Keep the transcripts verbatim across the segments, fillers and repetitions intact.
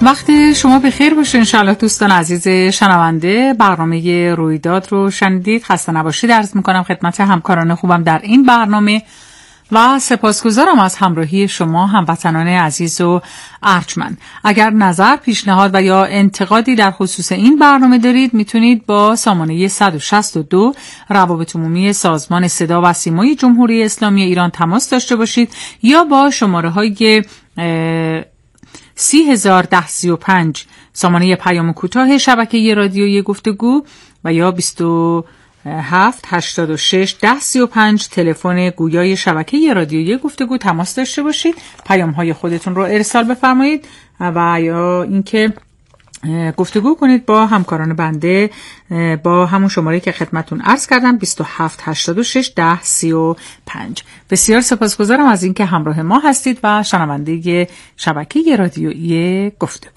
وقت شما بخیر باشه انشاءالله دوستان عزیز شنونده. برنامه رویداد رو شنیدید. خسته نباشید عرض میکنم خدمت همکاران خوبم در این برنامه و سپاسگزارم از همراهی شما هموطنان عزیز و ارجمند. اگر نظر، پیشنهاد و یا انتقادی در خصوص این برنامه دارید میتونید با سامانه صد و شصت و دو روابط عمومی سازمان صدا و سیمای جمهوری اسلامی ایران تماس داشته باشید یا با شماره های سی هزار ده سی و پنج سامانه پیام کوتاه شبکه رادیویی گفتگو و یا بیست و هفت هشتاد و شش ده سی و پنج تلفن گویای شبکه رادیویی گفتگو تماس داشته باشید. پیام های خودتون رو ارسال بفرمایید و یا اینکه گفتگو کنید با همکاران بنده با همون شماره که خدمتون عرض کردم بیست و هفت هشتاد و شش ده سی و پنج. بسیار سپاسگزارم از اینکه همراه ما هستید و شنونده شبکه رادیویی گفتگو.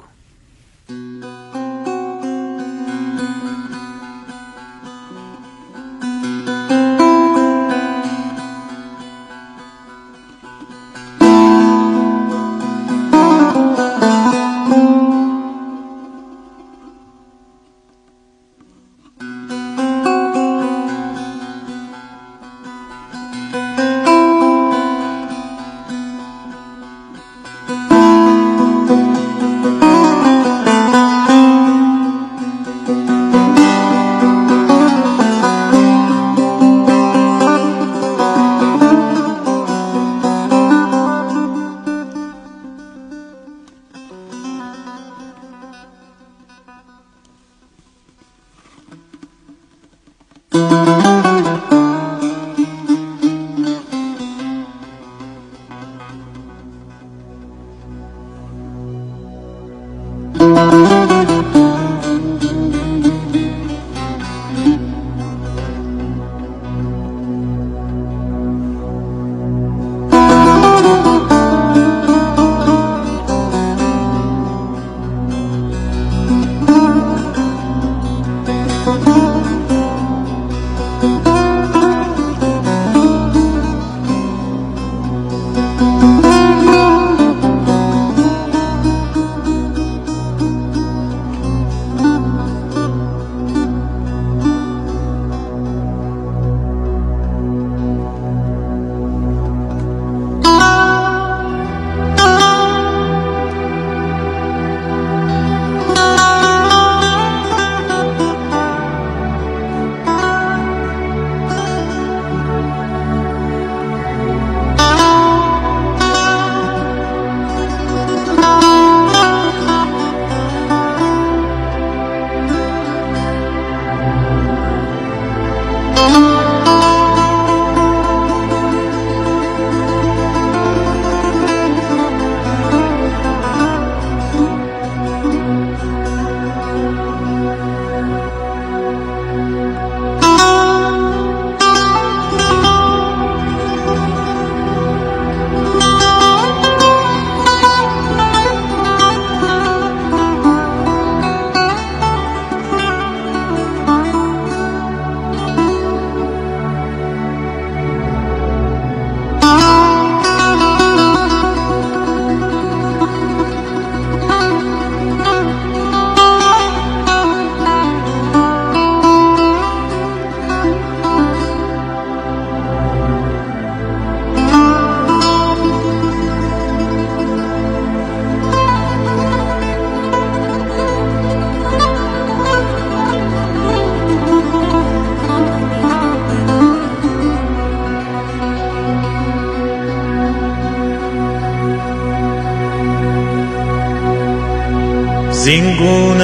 زینگونه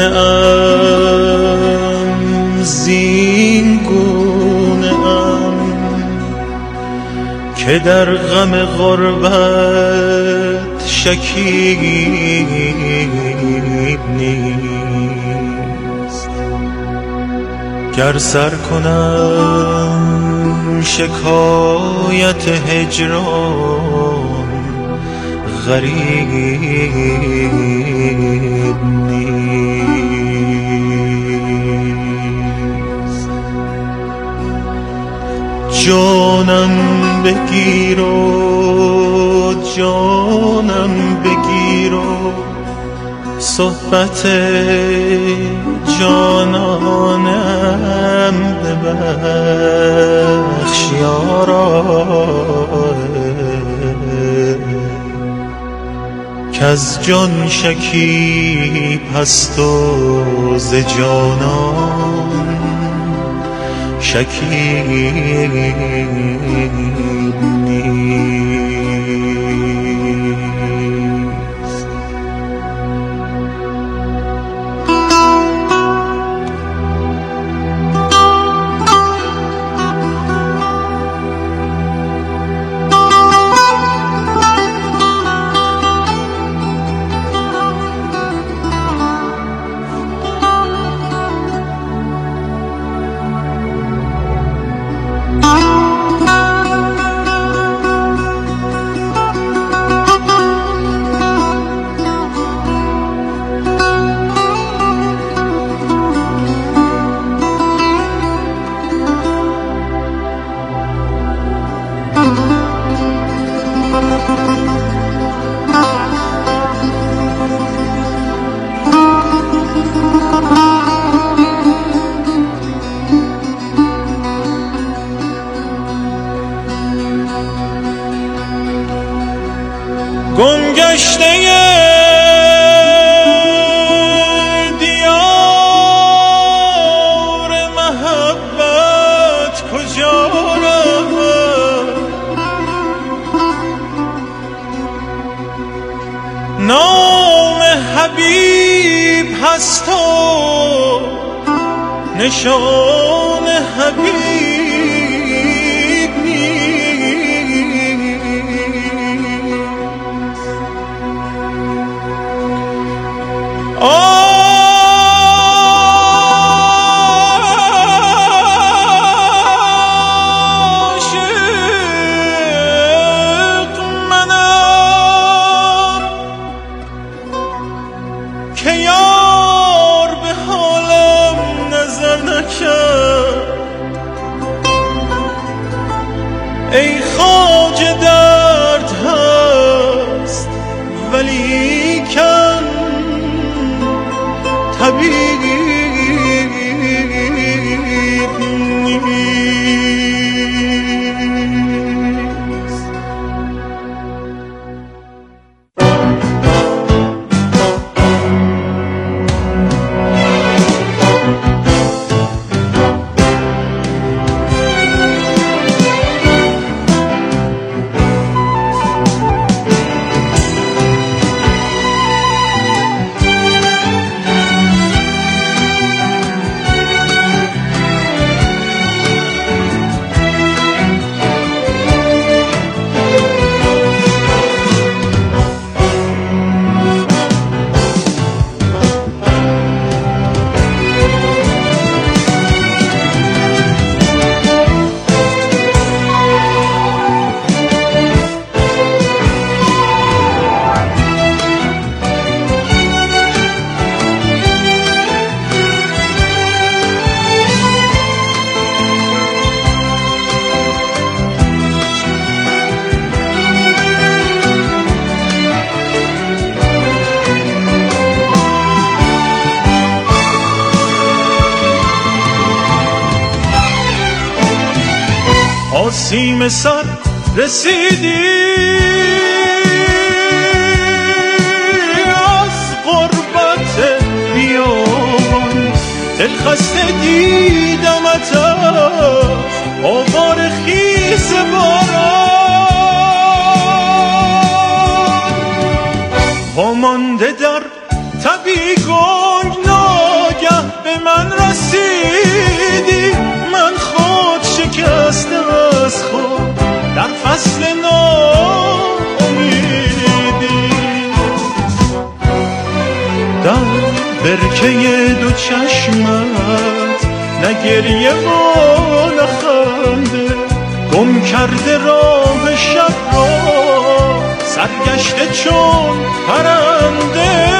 ام زینگونه ام که در غم غربت شکیب نیست. گر سر کنم شکایت هجران غریب نیست. جانم بگیر و جانم بگیر و صحبت جانانم ببخش یارا کز جان شکیب هست و ز جانان شکیب نیست. گمگشته دیار محبت کجا رود نام حبیب هست و نشان حبیب عاشق منم که یار به حالم نظر نکرد ای خواجه درد هست ولی کن طبیب نیست. آسیم سر رسیدی از غربت بیابان دلخسته دیدمت آوار خیز باران وامانده در تبی گنگ ناگه به من رسیدی من خود شکسته از خود در فصل ناامیدی در برکه دو چشمت نه گریه و نه خنده گم کرده راه شب را سرگشته چون پرنده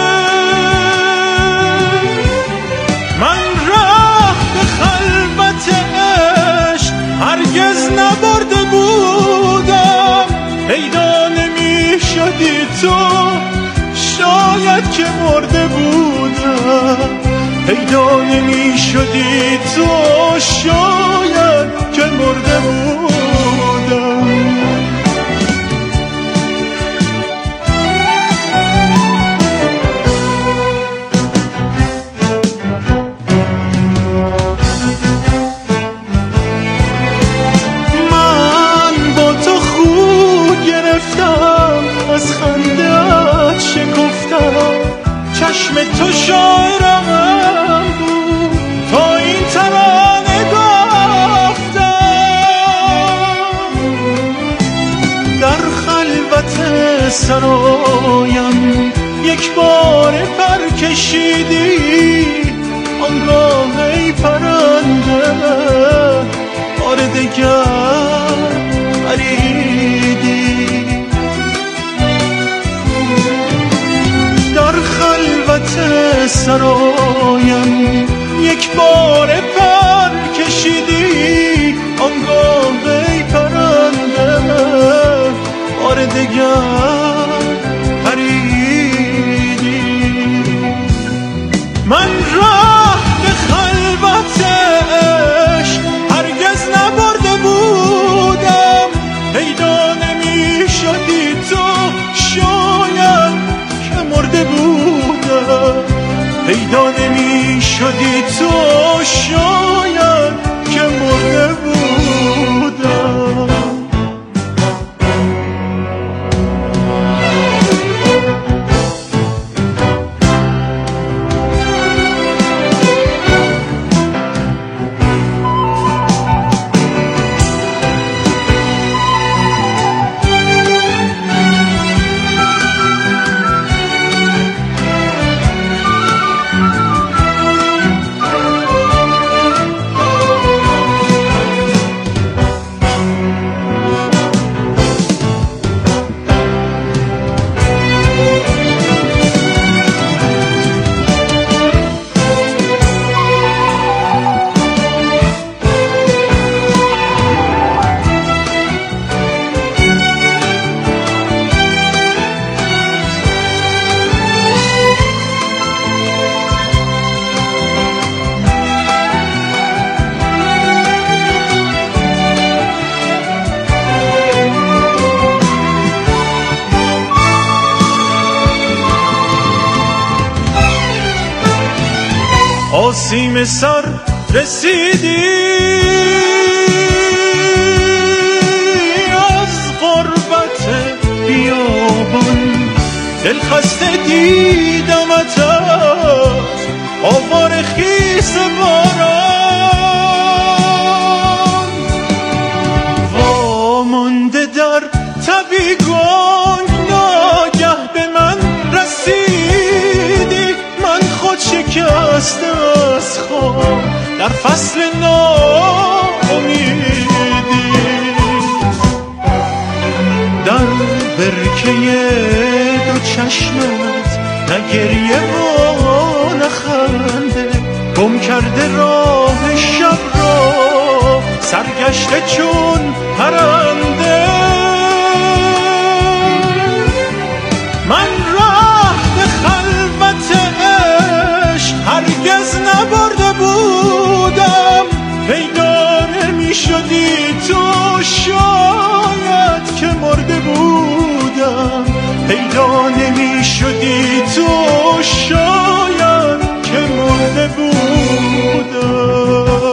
من راه به خلوت عشق هرگز نبرده بودم پیدا نمی شدی تو شاید که مرده بود نمی شدی تو شاید که مرده بودم. من با تو خود گرفتم، از خنده‌ات شکفتم، چشم تو شاعرم بود تا این ترانه گفتم. در خلوت سرایم یک بار پر کشیدی، آنگاه ای پرنده بار دگر پریدی. در خلوت سرایم یک بار پر کشیدی، آنگاه ای پرنده بار دگر پریدی. من راه به خلوت عشق هرگز نبرده بودم، پیدا نمی شدی تو شاید که مرده بودم. پیدا نمی شدی تو شاید که مرده بودم. آسیم سر رسیدی، از غربت بیابان دل خسته دیدمت، از آوار خیس باران وامانده در تبی گنگ ناگه به من رسیدی. من خود شکسته از خواب در فصل ناامیدی، در برکه دو چشمت نه گریه و نه خنده، گم کرده راه شب را سرگشته چون پرنده. من راه به خلوت عشق هرگز نبرده بودم، پیدا نمی شدی تو شاید که مرده بودم. پیدا نمی شدی تو شاید که مرده بودم.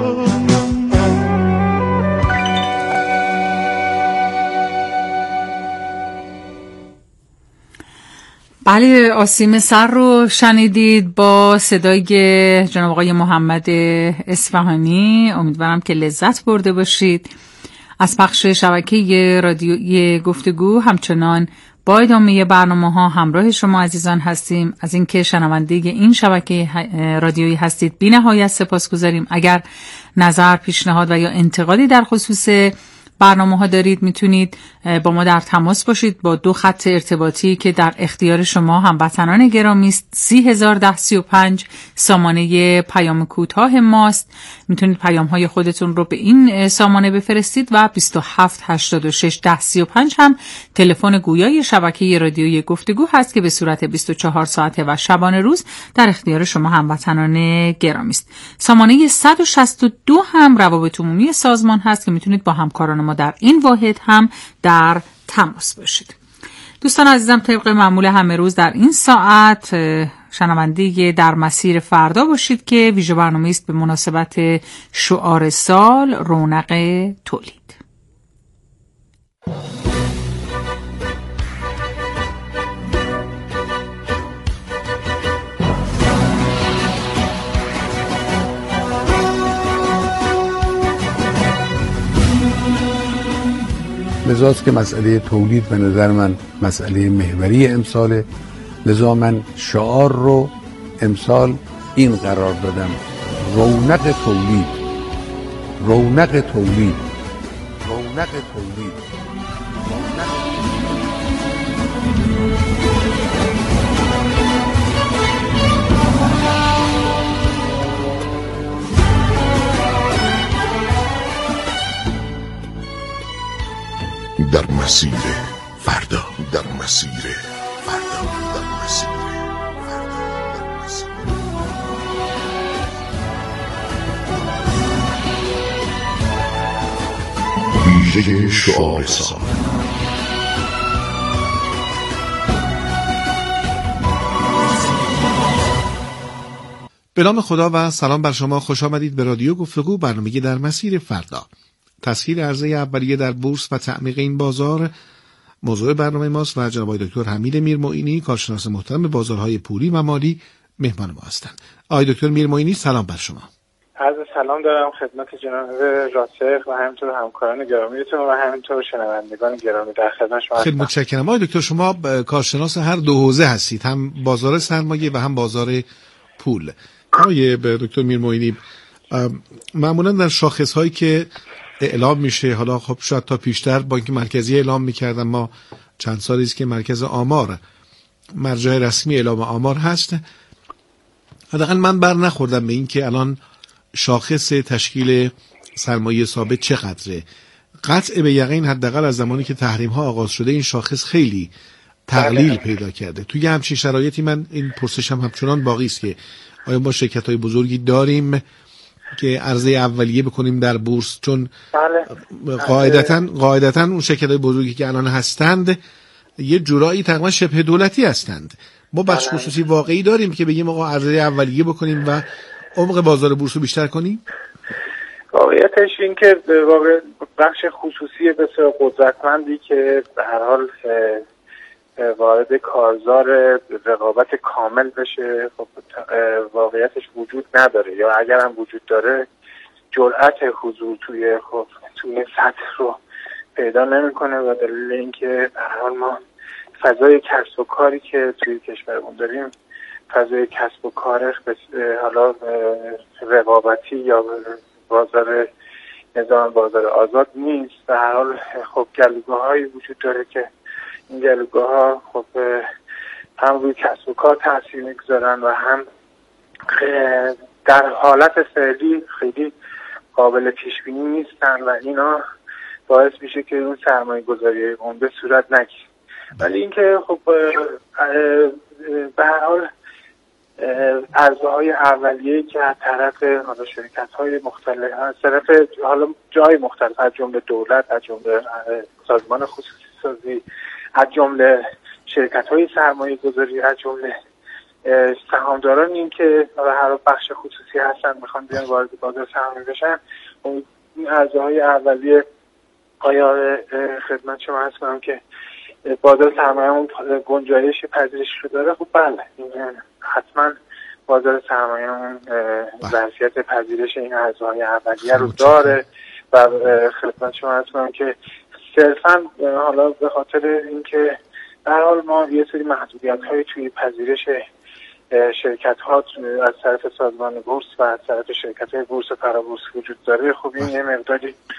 بله، آسیم سر رو شنیدید با صدای جناب آقای محمد اصفهانی. امیدوارم که لذت برده باشید از پخش شبکه رادیویی گفتگو. همچنان با ادامه برنامه ها همراه شما عزیزان هستیم. از اینکه شنونده این شبکه رادیویی هستید بی نهایت سپاسگزاریم. اگر نظر، پیشنهاد و یا انتقادی در خصوص برنامه ها دارید میتونید با ما در تماس باشید با دو خط ارتباطی که در اختیار شما هموطنان گرامی است. سی هزار ده سی و پنج سامانه پیام کوتاه ماست. میتونید پیام های خودتون رو به این سامانه بفرستید و بیست و هفت هشتاد و شش ده سی و پنج هم تلفن گویای شبکه رادیویی گفتگو هست که به صورت بیست و چهار ساعته و شبانه روز در اختیار شما هموطنان گرامی است. سامانه صد و شصت و دو هم روابط عمومی سازمان هست که میتونید با همکاران ما در این واحد هم در تماس باشید. دوستان عزیزم، طبق معمول همه روز در این ساعت شنونده در مسیر فردا باشید که ویژه برنامه است به مناسبت شعار سال رونق تولید. لذاست که مسئله تولید به نظر من مسئله محوری امساله، لذا من شعار رو امسال این قرار دادم: رونق تولید، رونق تولید، رونق تولید. در مسیر فردا، در مسیر فردا، در مسیر فردا، در مسیر ویژه شعار سال. به نام خدا و سلام بر شما. خوش آمدید به رادیو گفتگو، برنامه در مسیر فردا. تسهیل عرضه اولیه در بورس و تعمیق این بازار موضوع برنامه ماست و جناب آقای دکتر حمید میرمعینی، کارشناس محترم بازارهای پولی و مالی، مهمان ما هستند. آقای دکتر میرمعینی، سلام بر شما. عرض سلام دارم خدمت جناب راسخ و همینطور همکاران گرامیتون و همینطور شنوندگان گرامی در خدمت شما هستم. خیلی متشکرم. آقای دکتر، شما کارشناس هر دو حوزه هستید، هم بازار سرمایه و هم بازار پول. آقای دکتر میرمعینی، معمولا در شاخص‌هایی که اعلام میشه، حالا خب شاید تا پیشتر بانک مرکزی اعلام میکردن، ما چند سالی است که مرکز آمار مرجع رسمی اعلام آمار هست، حداقل من بر نخوردم به این که الان شاخص تشکیل سرمایه ثابت چقدره. قطع به یقین حداقل از زمانی که تحریم ها آغاز شده این شاخص خیلی تقلیل پیدا کرده. توی همچین شرایطی من این پرسشم همچنان باقی است که آیا ما شرکت های بزرگی داریم که عرضه اولیه بکنیم در بورس؟ چون بله. قاعدتاً قاعدتاً اون شرکت‌های بزرگی که الان هستند یه جورایی تقریبا شبه دولتی هستند. ما بخش خصوصی واقعی داریم که بگیم آقا عرضه اولیه بکنیم و عمق بازار بورس رو بیشتر کنیم؟ واقعیتش این که واقع بخش خصوصی بسیار قدرتمندی که به هر حال وارد کارزار رقابت کامل بشه، خب واقعیتش وجود نداره، یا اگر هم وجود داره جرأت حضور توی خب توی سطح رو پیدا نمیکنه و دلیل اینکه به هر حال ما فضای کسب و کاری که توی کشورمون داریم فضای کسب و کار حالا رقابتی یا بازار نظام بازار آزاد نیست. به هر حال خب گلوگاه‌هایی وجود داره که این گلوگاه ها خب هم روی کسب و کار تاثیر میگذارن و هم در حالت فعلی خیلی قابل پیش بینی نیستن و اینا باعث میشه که اون سرمایه گذاری عمده صورت نگیره. ولی اینکه خب به هر حال عرضه‌های اولیه‌ای که از طرف حالا شرکت‌های مختلف از طرف حالا جای مختلف از جمله دولت، از جمله سازمان خصوصی سازی، از جمله شرکت‌های سرمایه گذاری، از جمله سهامداران این که به هر بخش خصوصی هستن میخوان بیان وارد بازار سرمایه بشن، این عرضه‌های اولیه آیا خدمت شما هست کنم که بازار سرمایه اون گنجایش پذیرش رو داره؟ خب بله، این حتما بازار سرمایه اون ظرفیت پذیرش این عرضه‌های اولیه رو داره و خدمت شما هست کنم که صرفاً حالا به خاطر اینکه در حال ما یه سری محدودیت‌های توی پذیرش شرکت‌ها از طرف سازمان بورس و از طرف شرکت‌های بورس و فرابورس وجود داره، خب این یه مقداری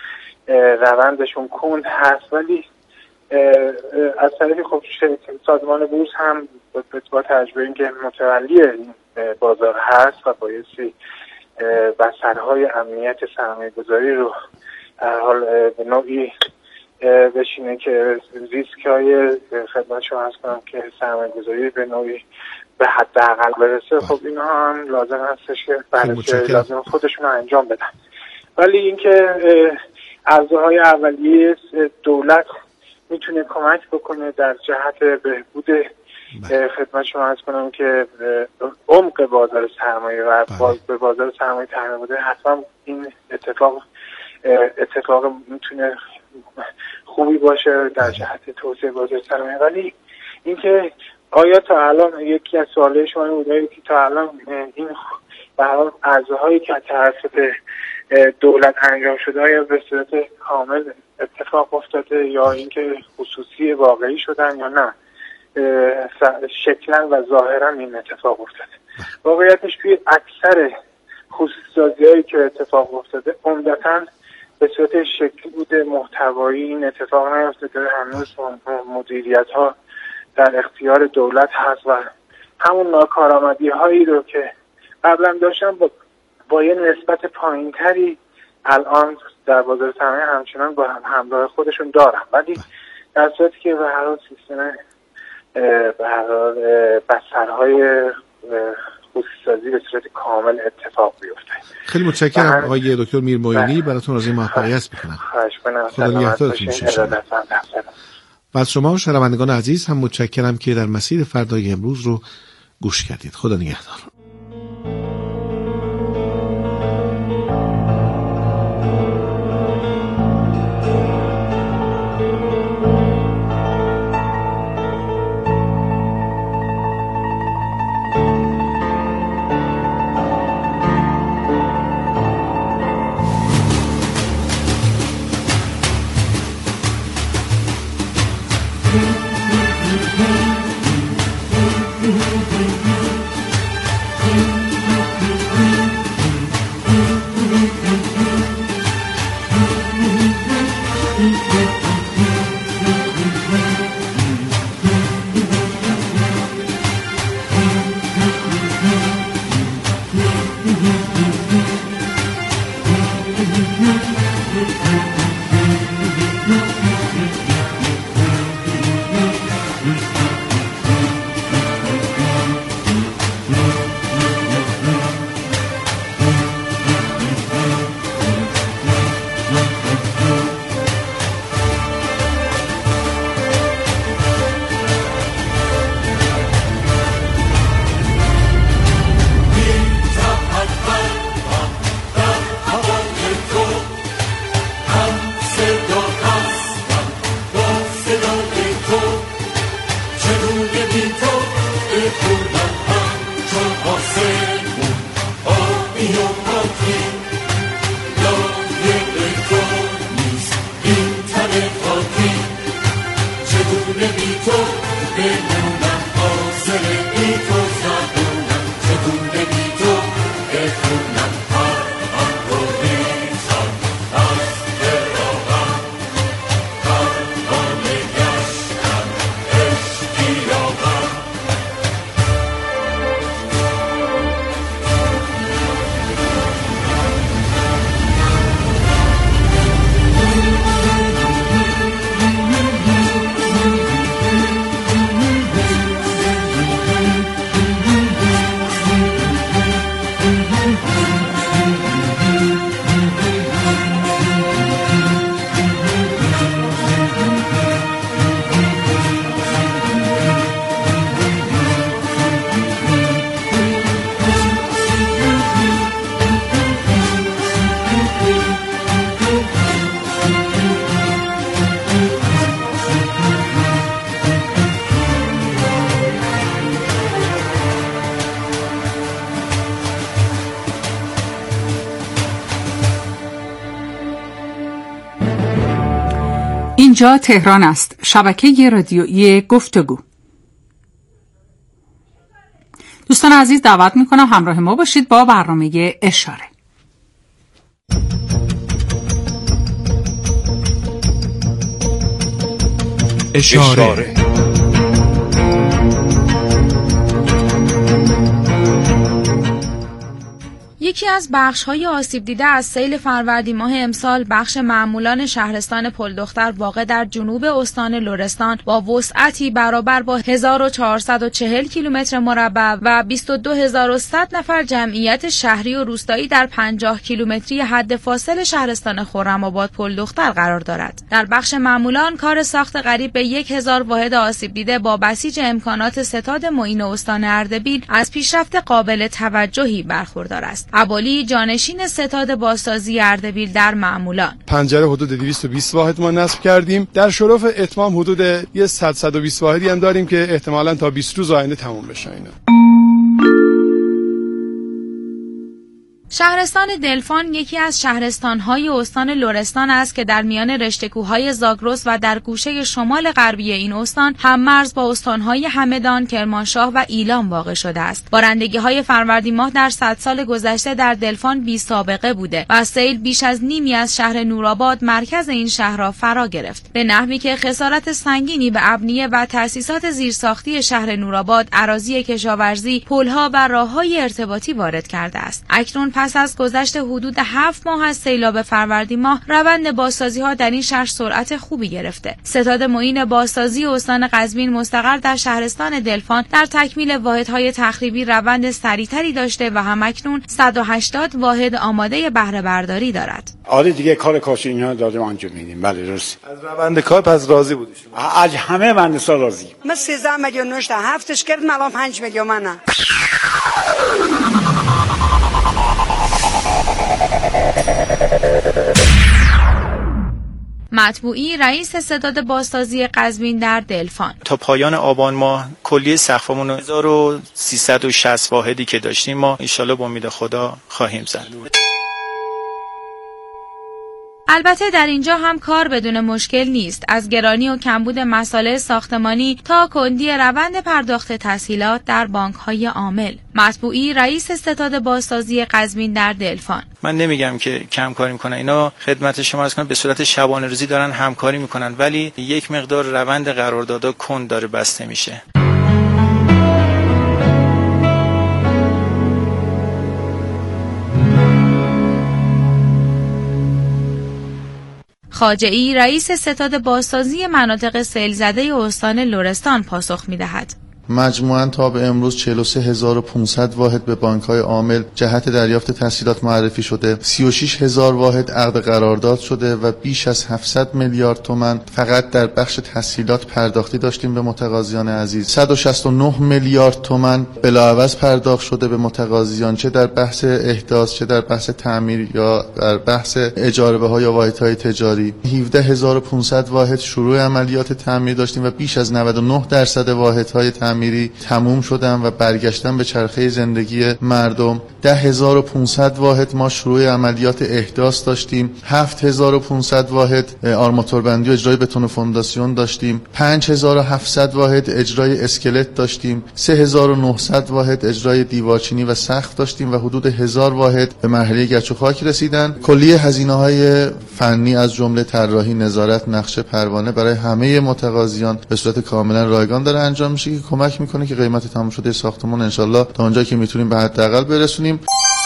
روندشون کند هست، ولی از طرفی خب سازمان بورس هم با تجربه اینکه متولی این بازار هست و بایستی بسترهای امنیت سرمایه گذاری رو در حال به نوعی بشینه که ریسک های خدمت شما هست کنم که سرمایه گذاری به نوعی به حداقل برسه. خب اینها هم لازم هستش که بررسی لازم خودشون رو انجام بدن. ولی اینکه ارزهای اولیه دولت میتونه کمک بکنه در جهت بهبود خدمت شما عرض کنم که عمق بازار سرمایه و به بازار سرمایه تامین بوده، حتما این اتفاق اتفاق میتونه خوبی باشه در جهت توسعه بازار سرمایه. ولی اینکه آیا تا الان یکی از سوالای شما بوده که تا الان این به هر حال ارزهایی که توسط دولت انجام شده آیا به صورت کامل اتفاق افتاده یا اینکه خصوصی واقعی شدن یا نه، شکلا و ظاهرا این اتفاق افتاده. واقعیتش توی اکثر خصوصی‌هایی که اتفاق افتاده عمدتاً به صورت شکلی بوده، محتوایی این اتفاق نیفتاده. هنوز مدیریت ها در اختیار دولت هست و همون ناکارآمدی هایی رو که قبلا داشتن با, با یه نسبت پایین تری الان در بازار سرمایه همچنان با هم همراه خودشون دارن، ولی در صورتی که به هر حال سیستم به هر حال بسترهای خصوصی‌سازی به صورت کامل اتفاق بیفته. خیلی متشکرم آقای دکتر میرموینی، براتون آرزوی موفقیت می‌کنم. خواهش می‌کنم. خدا نگهدارتون باشه. و از شما شنوندگان عزیز هم متشکرم که در مسیر فردای امروز رو گوش کردید. خدا نگهدار. اینجا تهران است. شبکه رادیویی گفتگو. دوستان عزیز دعوت میکنم همراه ما باشید با برنامه اشاره. اشاره. یکی از بخش‌های آسیب دیده از سیل فروردین ماه امسال بخش معمولان شهرستان پلدختر واقع در جنوب استان لرستان با وسعتی برابر با هزار و چهارصد و چهل کیلومتر مربع و بیست و دو هزار و صد نفر جمعیت شهری و روستایی در پنجاه کیلومتری حد فاصل شهرستان خرم‌آباد پلدختر قرار دارد. در بخش معمولان کار ساخت قریب به یک هزار واحد آسیب دیده با بسیج امکانات ستاد معین استان اردبیل از پیشرفت قابل توجهی برخوردار است. عبالی جانشین ستاد بازسازی اردبیل در معمولان: پنجره حدود دویست و بیست واحد ما نصب کردیم. در شرف اتمام حدود یه صد صد و بیست واحدی هم داریم که احتمالاً تا بیست روز آینده تموم بشه اینا. شهرستان دلفان یکی از شهرستان‌های استان لرستان است که در میان رشته‌کوه‌های زاگرس و در گوشه شمال غربی این استان هم مرز با استان‌های همدان، کرمانشاه و ایلام واقع شده است. بارندگی‌های فروردین ماه در صد سال گذشته در دلفان بی سابقه بوده و سیل بیش از نیمی از شهر نورآباد مرکز این شهر را فرا گرفت، به نحوی که خسارت سنگینی به ابنیه و تأسیسات زیرساختی شهر نورآباد، اراضی کشاورزی، پل‌ها و راه‌های ارتباطی وارد کرده است. اکنون پس از گذشت حدود هفت ماه از سیلاب فروردین ماه روند بازسازی‌ها در این شهر سرعت خوبی گرفته. ستاد معین بازسازی استان قزوین مستقر در شهرستان دلفان در تکمیل واحدهای تخریبی روند سریعتری داشته و همکنون صد و هشتاد واحد آماده بهره برداری دارد. آره دیگه کار کاشی اینا داریم انجام میدیم. بله درست. از روند کار پس راضی بودی شما؟ از همه مهندسا راضی. من سیزده میلیون نوشتم، هفتش کردم، الان پنج میلیون منه. مطبوعی رئیس ستاد بازسازی قزوین در دلفان: تا پایان آبان ماه کلیه سقفمون هزار و سیصد و شصت واحدی که داشتیم ما ان شاءالله با امید خدا خواهیم زد. البته در اینجا هم کار بدون مشکل نیست، از گرانی و کمبود مسائل ساختمانی تا کندی روند پرداخت تسهیلات در بانک‌های عامل. مطبوعی رئیس ستاد بازسازی قزوین در دلفان: من نمیگم که کم کاری میکنن، اینا خدمت شما عرض کنم به صورت شبانه روزی دارن همکاری میکنن، ولی یک مقدار روند قراردادها کند داره بسته میشه. خواجه‌ای رئیس ستاد بازسازی مناطق سیل زده استان لرستان پاسخ می‌دهد: مجموعاً تا به امروز چهل و سه هزار و پانصد واحد به بانک‌های عامل جهت دریافت تسهیلات معرفی شده، سی و شش هزار واحد عقد قرارداد شده و بیش از هفتصد میلیارد تومان فقط در بخش تسهیلات پرداختی داشتیم به متقاضیان عزیز. صد و شصت و نه میلیارد تومان بلاعوض پرداخت شده به متقاضیان، چه در بحث احداث، چه در بحث تعمیر یا در بحث اجاره‌ها یا واحدهای تجاری. هفده هزار و پانصد واحد شروع عملیات تعمیر داشتیم و بیش از نود و نه درصد واحدهای تعمیر تعمیری تموم شدن و برگشتن به چرخه زندگی مردم. ده هزار و پانصد واحد ما شروع عملیات احداث داشتیم. هفت هزار و پانصد واحد آرماتوربندی و اجرای بتون و فونداسیون داشتیم. پنج هزار و هفتصد واحد اجرای اسکلت داشتیم. سه هزار و نهصد واحد اجرای دیوارچینی و سقف داشتیم و حدود هزار واحد به مرحله گچ و خاک رسیدن. کلیه هزینه‌های فنی از جمله طراحی، نظارت، نقشه، پروانه برای همه متقاضیان به صورت کاملا رایگان داره انجام میشه که کمک میکنه که قیمت تمام شده ساختمان انشالله تا اونجایی که میتونیم به حداقل برسونیم.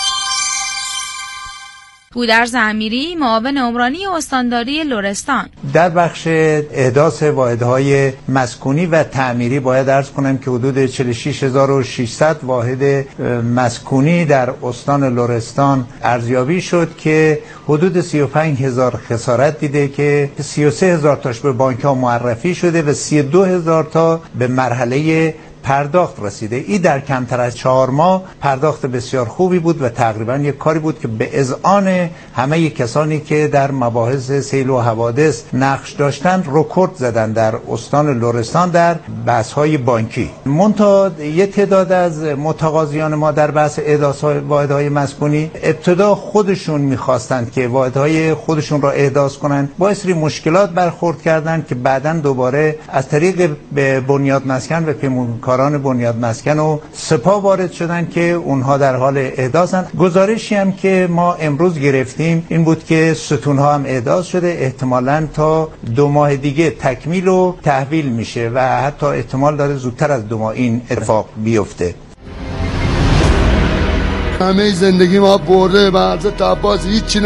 بودرز امیری، معاون عمرانی استانداری لرستان: در بخش احداث واحدهای مسکونی و تعمیری باید عرض کنم که حدود چهل و شش هزار و ششصد واحد مسکونی در استان لرستان ارزیابی شد که حدود سی و پنج هزار خسارت دیده که سی و سه هزار تاش به بانک ها معرفی شده و سی و دو هزار تا به مرحله پرداخت رسیده. این در کمتر از چهار ماه پرداخت بسیار خوبی بود و تقریبا یک کاری بود که به اذعان همه کسانی که در مباحث سیل و حوادث نقش داشتن رکورد زدن در استان لرستان در بحث‌های بانکی. منتها یک تعداد از متقاضیان ما در بحث احداث واحدهای مسکونی ابتدا خودشون می‌خواستند که واحدهای خودشون را احداث کنند، با سری مشکلات برخورد کردند که بعداً دوباره از طریق به بنیاد مسکن و پیمانکار کارگزاران بنیاد مسکن و سپاه وارد شدن که اونها در حال احداثن. گزارشی هم که ما امروز گرفتیم این بود که ستونها هم احداث شده، احتمالاً تا دو ماه دیگه تکمیل و تحویل میشه و حتی احتمال داره زودتر از دو ماه این اتفاق بیفته. همه زندگی ما برده و حضرت عباس هیچی